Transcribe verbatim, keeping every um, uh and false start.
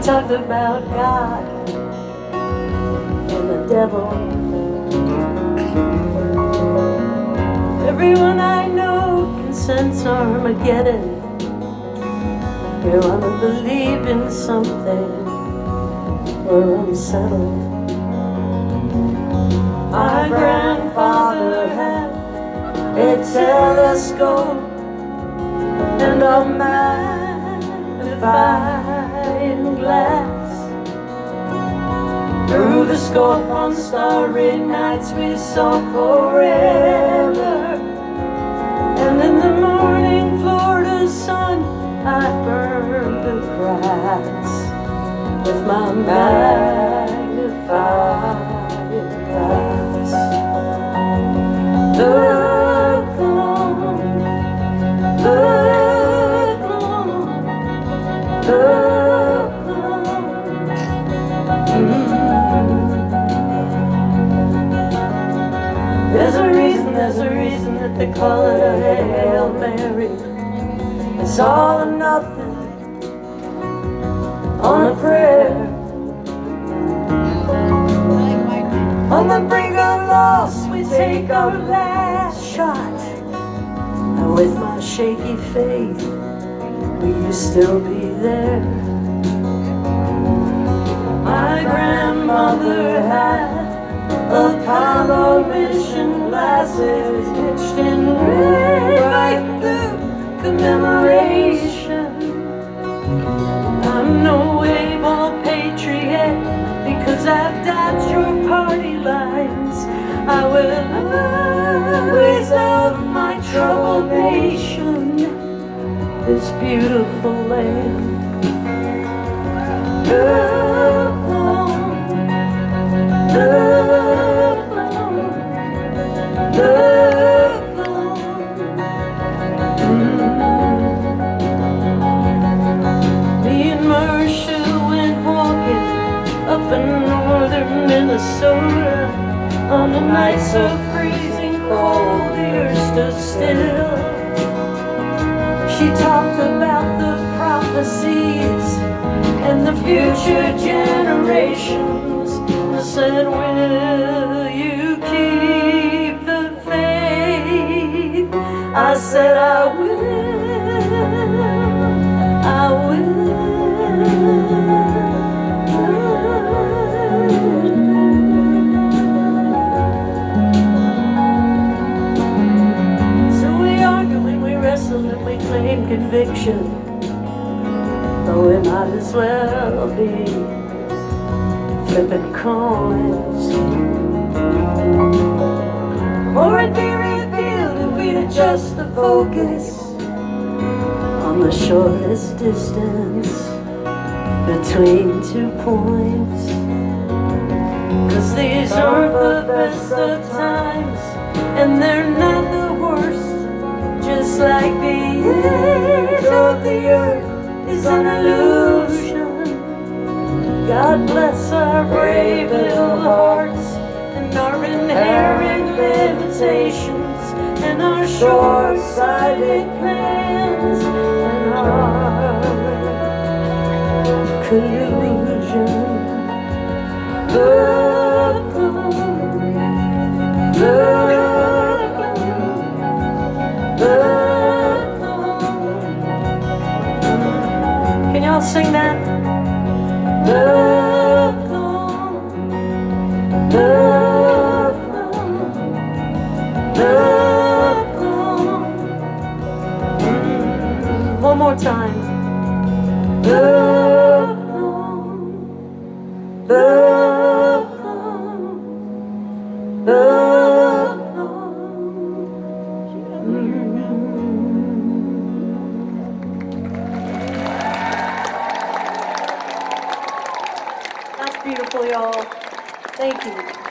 talked about God and the devil. Everyone I know can sense Armageddon. You wanna believe in something or unsettled. My grandfather had a telescope and a magnifying glass. Through the scope on starry nights we saw forever. And in the morning Florida's sun, I burned the grass with my magnifying glass. Look on, look on, look on. Mm-hmm. There's a reason, there's a reason that they call it a Hail Mary. It's all or nothing on a prayer. On the brink of loss we take our last shot. And with my shaky faith, will you still be there? My grandmother had Apollo mission glasses etched in red, bright blue commemoration. I'm no way more patriot because I've dodged your party lines. I will always love my troubled nation, this beautiful land. Look on, look on, look on. Mm. Me and Marcia went walking up in northern Minnesota. On the nights so freezing cold, the earth stood still. She talked about the prophecies and the future generations. I said, will you keep the faith? I said, I will, I will. And we claim conviction, though we might as well be flipping coins. Or it'd be revealed if we'd adjust the focus on the shortest distance between two points. Cause these aren't the best of times, and they're not the worst. Just like the age of the earth is an illusion. God bless our brave little hearts and our inherent limitations and our short-sighted plans and our collusion. Look on, look. Can y'all sing that? Look on, look on, look on. Mm. One more time. Look on, look on, look on. Mm. Beautiful, y'all. Thank you.